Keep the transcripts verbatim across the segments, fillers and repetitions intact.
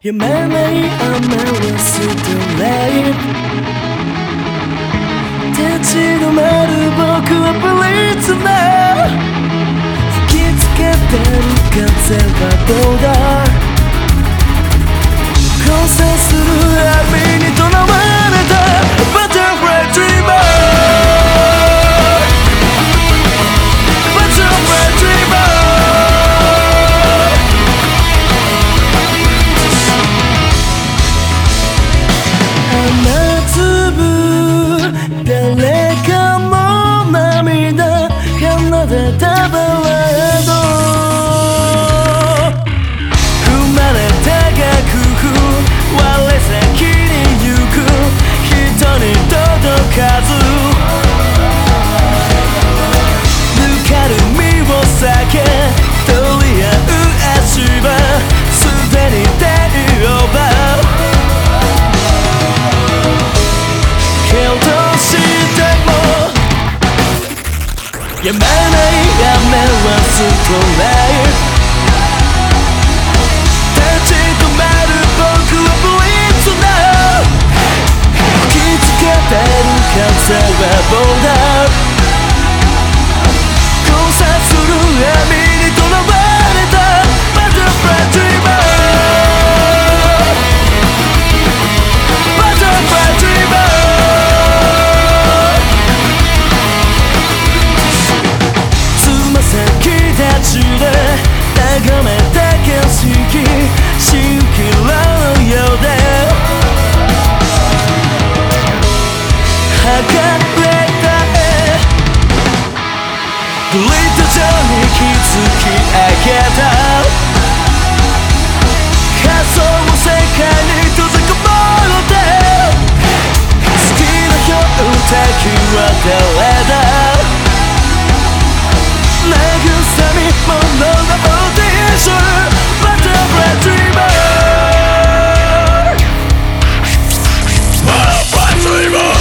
読めない雨はストレイ立ち止まる僕はプリズナー吹きつけてる風はボーダー交差する網にとらわれたバタフライドリーマーバタフライドリーマー誰かの涙奏でたバラード生まれた楽譜我先に行く人に届かずぬかるみを避け取り合う足はすでにテイオーバーやまない雨はストレイ立ち止まる僕はブリッツナー吹きつけてる風はボーダー交差する網にとらわれたバタフライドリーマーバタフライドリーマー眺めた景色蜃気楼のようで剥がれた絵グリッド上に築き上げた仮想世界に閉じこもって好きな標的は誰だ慰み物のオーディションバタフライドリーマーバタフライドリーマー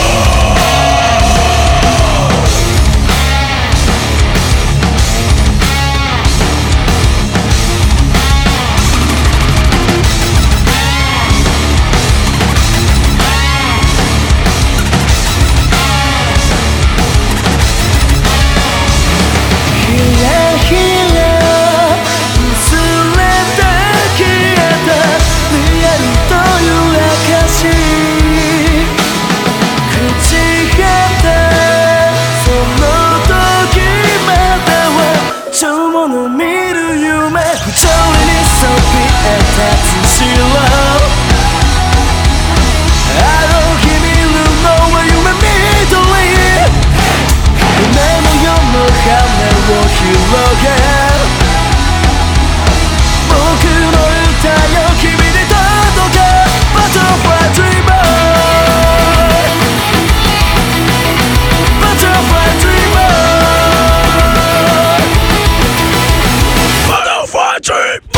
Dream!